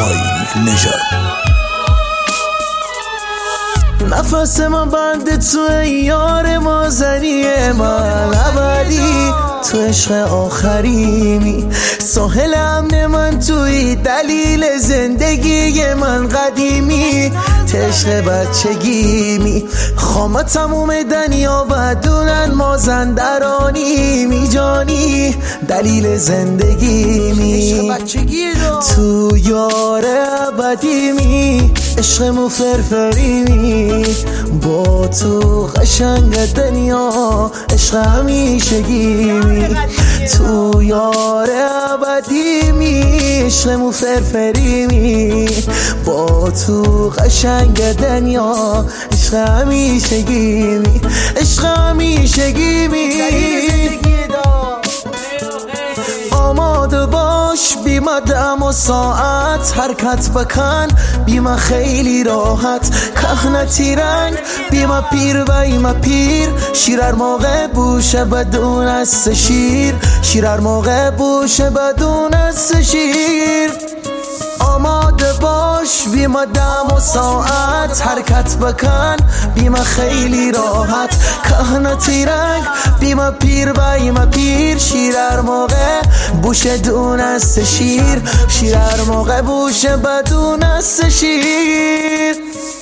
اسماعیل نژاد. نفس من بند تو یار مازنی من، ابدی تو عشق آخریمی، ساحل امن من توی، دلیل زندگی من قدیمی، عشق بچگیمی، خامه تموم دنیا بدونن مازندرانی میجانی، دلیل زندگیمی، تو یار ابدیمی، عشقمو فرفریمی، با تو قشنگ دنیا عشق همیشگیمی، تو یار ابدیمی، عشقمو فرفریمی، با تو قشنگ دنیا عشق همیشگیمی، عشق همیشگیمی. آماده باش بیمه دم و ساعت، حرکت بکن بیمه خیلی راحت، کهنتی رنگ بیمه پیر و ایمه پیر، شیرر موقع بوشه بدون است شیر، شیرر موقع بوشه بدون است شیر. آماده باش بیمه دم و ساعت، حرکت بکن بیمه خیلی راحت، کهنتی رنگ بیمه پیر و ایمه پیر، شیرر موقع بوشه دون است شیر، شیرر موقع بوشه بدون است شیر.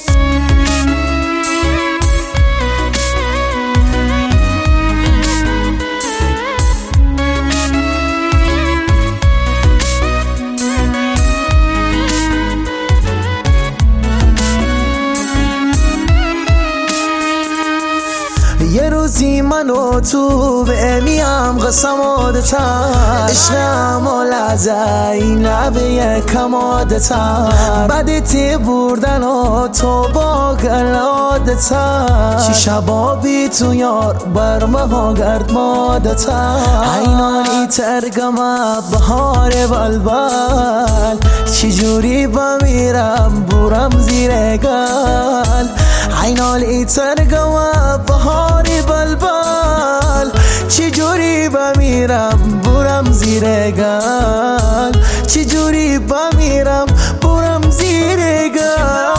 یه روزی من و تو به میم قسم عادتر، عشقم و لحظه این لبه یکم عادتر، بدیتی بردن و تو با گل عادتر، چی شبا بی تو یار برمه ها گرد مادتر، اینانی ترگمه بهار بلبل، چی جوری بمیرم برم زیر گل، اینانی ترگمه بهار بلبل، چی جوری بمیرم برم زیر گل، چی جوری بمیرم برم زیر گل.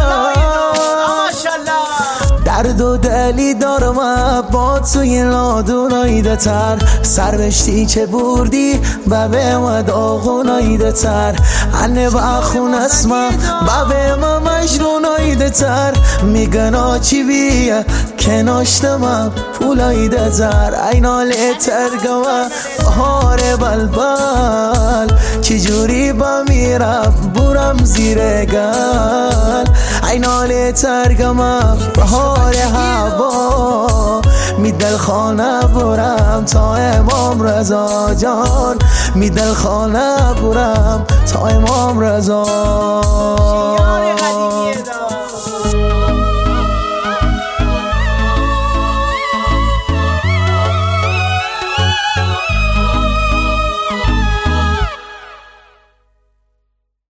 درد و دلی دارم با توی نادونایده تر، سربشتی چه بردی ببه ما داغونایده تر، انه بخون اسما ببه ما مجنونایده تر، میگنا چی بیه که ناشتم پولایده تر، ایناله ترگمه بهار بلبل، چی جوری بمیرم برم زیر گل، ایناله ترگمه بهار هوا، می دل خانه برم تا امام رضا جان، می دل خانه برم تا امام رضا.